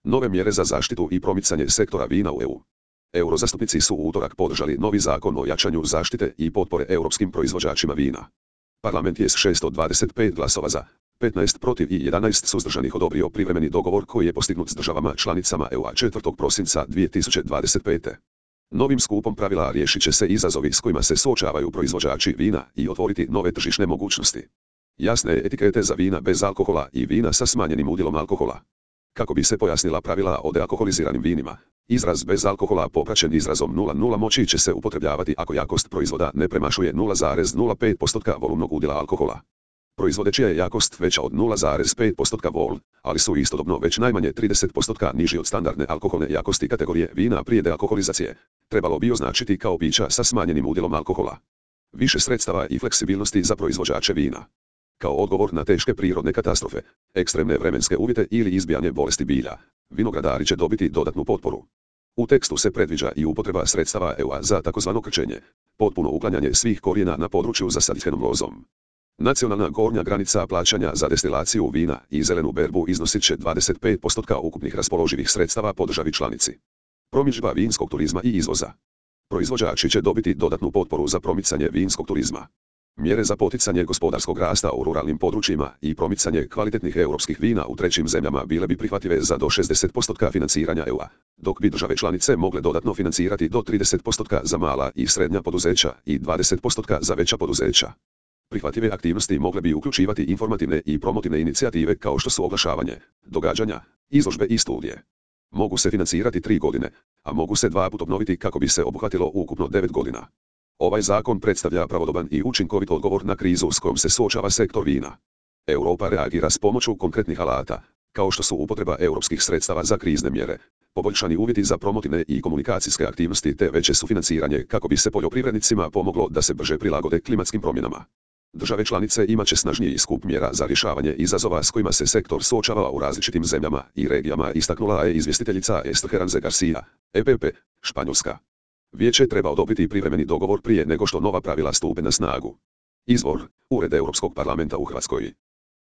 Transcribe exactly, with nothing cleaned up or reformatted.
Nove mjere za zaštitu i promicanje sektora vina u E U. Eurozastupnici su u utorak podržali novi zakon o jačanju zaštite i potpore europskim proizvođačima vina. Parlament je s šesto dvadeset pet glasova za, petnaest protiv i jedanaest suzdržanih odobrio privremeni dogovor koji je postignut s državama članicama E U-a četvrtog prosinca dvije tisuće dvadeset pete. Novim skupom pravila riješit će se izazovi s kojima se suočavaju proizvođači vina i otvoriti nove tržišne mogućnosti. Jasne etikete za vina bez alkohola i vina sa smanjenim udjelom alkohola. Kako bi se pojasnila pravila o dealkoholiziranim vinima, izraz bez alkohola popraćen izrazom nula nula moći će se upotrebljavati ako jakost proizvoda ne premašuje nula zarez nula pet posto volumnog udjela alkohola. Proizvode čija je jakost veća od nula zarez pet posto vol, ali su istodobno već najmanje trideset posto niži od standardne alkoholne jakosti kategorije vina prije dealkoholizacije, trebalo bi označiti kao pića sa smanjenim udjelom alkohola. Više sredstava i fleksibilnosti za proizvođače vina. Kao odgovor na teške prirodne katastrofe, ekstremne vremenske uvjete ili izbijanje bolesti bilja, vinogradari će dobiti dodatnu potporu. U tekstu se predviđa i upotreba sredstava E U-a za takozvano krčenje, potpuno uklanjanje svih korijena na području zasađenom lozom. Nacionalna gornja granica plaćanja za destilaciju vina i zelenu berbu iznosit će dvadeset pet posto ukupnih raspoloživih sredstava po državi članici. Promidžba vinskog turizma i izvoza. Proizvođači će dobiti dodatnu potporu za promicanje vinskog turizma. Mjere za poticanje gospodarskog rasta u ruralnim područjima i promicanje kvalitetnih europskih vina u trećim zemljama bile bi prihvatljive za do šezdeset posto financiranja E U-a, dok bi države članice mogle dodatno financirati do trideset posto za mala i srednja poduzeća i dvadeset posto za veća poduzeća. Prihvatljive aktivnosti mogle bi uključivati informativne i promotivne inicijative kao što su oglašavanje, događanja, izložbe i studije. Mogu se financirati tri godine, a mogu se dva put obnoviti kako bi se obuhvatilo ukupno devet godina. Ovaj zakon predstavlja pravodoban i učinkovit odgovor na krizu s kojom se suočava sektor vina. Europa reagira s pomoću konkretnih alata, kao što su upotreba europskih sredstava za krizne mjere, poboljšani uvjeti za promotivne i komunikacijske aktivnosti te veće sufinanciranje kako bi se poljoprivrednicima pomoglo da se brže prilagode klimatskim promjenama. Države članice imat će snažniji skup mjera za rješavanje izazova s kojima se sektor suočava u različitim zemljama i regijama, istaknula je izvjestiteljica Esther Herranz Garcia, E P P, Španjolska. Vijeće treba odobriti privremeni dogovor prije nego što nova pravila stupe na snagu. Izvor: Ured Europskog parlamenta u Hrvatskoj.